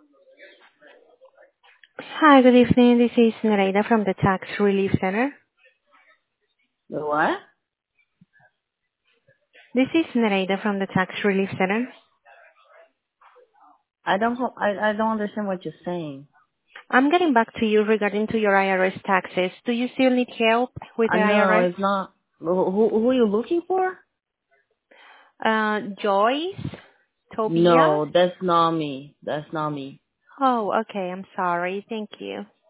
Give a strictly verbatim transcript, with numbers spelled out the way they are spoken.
Hi, good evening. This is Nereida from the Tax Relief Center. The what? This is Nereida from the Tax Relief Center. I don't ho- I, I don't understand what you're saying. I'm getting back to you regarding to your I R S taxes. Do you still need help with I the know I R S? it's not. Who, who who are you looking for? Uh, Joyce? Tobias? No, that's not me. That's not me. Oh, okay. I'm sorry. Thank you.